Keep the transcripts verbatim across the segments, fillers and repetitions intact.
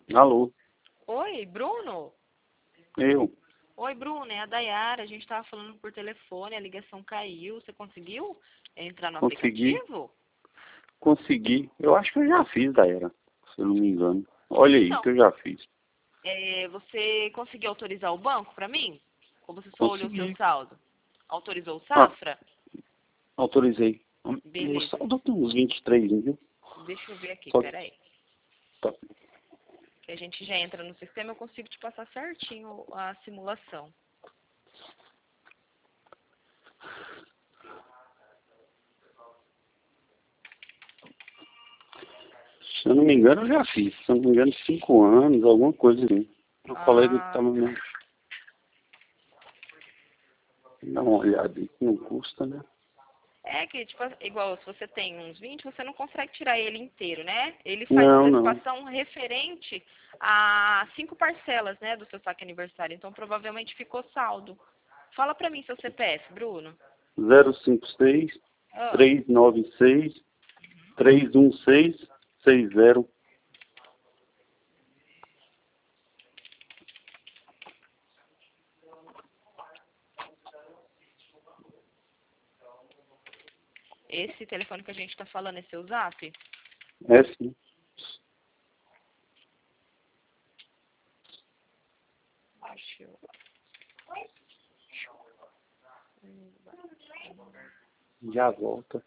Alô, Oi, Bruno? eu Oi, Bruno, é a Dayara. A gente estava falando por telefone, a ligação caiu. Você conseguiu entrar no consegui, aplicativo? consegui. Eu acho que eu já fiz, Daera, se eu não me engano. Olha aí Então, que eu já fiz. é, você conseguiu autorizar o banco para mim? Ou você só olhou o seu Consegui. saldo? Autorizou o Ah, Safra? autorizei. Meu Beleza. saldo tem uns vinte e três mil. Deixa eu ver aqui, Só peraí. tá. Que a gente já entra no sistema, eu consigo te passar certinho a simulação. Se eu não me engano, eu já fiz. Se eu não me engano, cinco anos, alguma coisa assim. Eu falei que Ah, tava mesmo. Dá uma olhada aí, que não custa, né? é que, tipo, igual, se você tem uns vinte, você não consegue tirar ele inteiro, né? Ele faz Não, não. antecipação referente a cinco parcelas, né, do seu saque aniversário. Então, provavelmente ficou saldo. Fala pra mim seu C P F, Bruno. zero cinco seis, Ah, três nove seis, três um seis, seis zero. esse telefone que a gente tá falando é seu zap? É sim. Deixa eu... Já volta.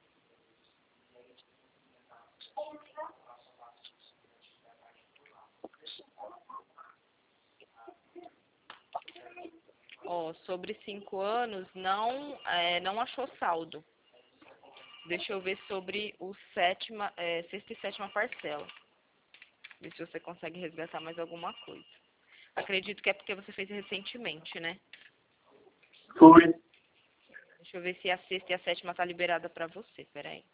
Ó, sobre cinco anos, não, é, não achou saldo. Deixa eu ver sobre o sétima, é, sexta e sétima parcela. Ver se você consegue resgatar mais alguma coisa. Acredito que é porque você fez recentemente, né? Foi. Deixa eu ver se a sexta e a sétima tá liberada pra você. Peraí.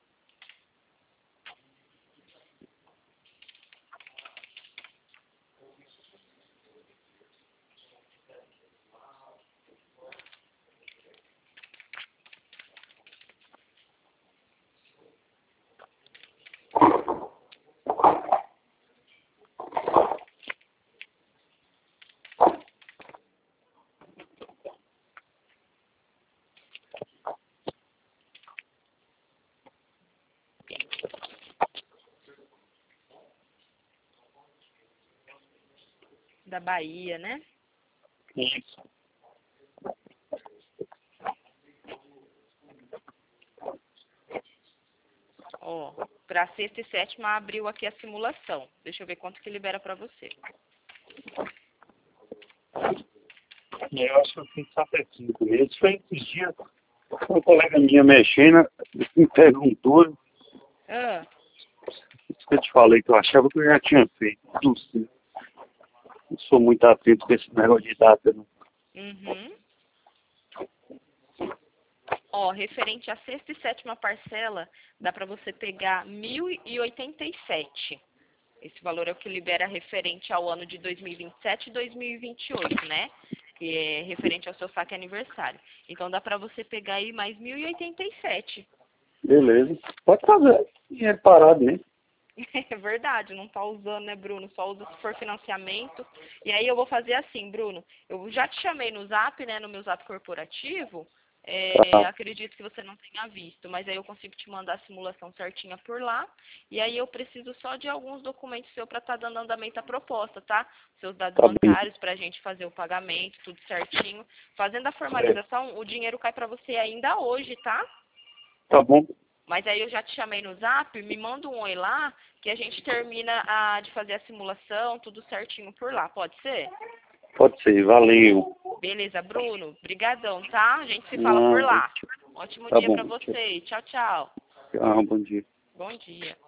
Da Bahia, né? Isso. Ó, pra sexta e sétima abriu aqui a simulação. Deixa eu ver quanto que libera pra você. Eu acho que eu fiz só até cinco meses. Foi esses dias. Uma colega minha mexendo me perguntou. Ah, Isso que eu te falei, que eu achava que eu já tinha feito. Não sei. Não sou muito atento com esse negócio de data, não. uhum. Ó, referente à sexta e sétima parcela, dá pra você pegar mil e oitenta e sete. Esse valor é o que libera referente ao ano de dois mil e vinte e sete e dois mil e vinte e oito, né? Que é referente ao seu saque aniversário. Então dá pra você pegar aí mais mil e oitenta e sete. Beleza. Pode fazer. Dinheiro parado, né? É verdade, não tá usando, né, Bruno? Só usa se for financiamento. E aí eu vou fazer assim, Bruno. Eu já te chamei no Zap, né, no meu Zap corporativo. É, Tá. acredito que você não tenha visto, mas aí eu consigo te mandar a simulação certinha por lá. E aí eu preciso só de alguns documentos seus para estar dando andamento à proposta, tá? Seus dados Tá bem. bancários para a gente fazer o pagamento, tudo certinho. Fazendo a Certo. formalização, o dinheiro cai para você ainda hoje, tá? Tá bom. Mas aí eu já te chamei no Zap, me manda um oi lá, que a gente termina a, de fazer a simulação, tudo certinho por lá, pode ser? Pode ser. Valeu. Beleza, Bruno, brigadão, tá? A gente se fala por Ah, lá. Ótimo tá dia bom. pra você, tchau, tchau. Ah, bom dia. Bom dia.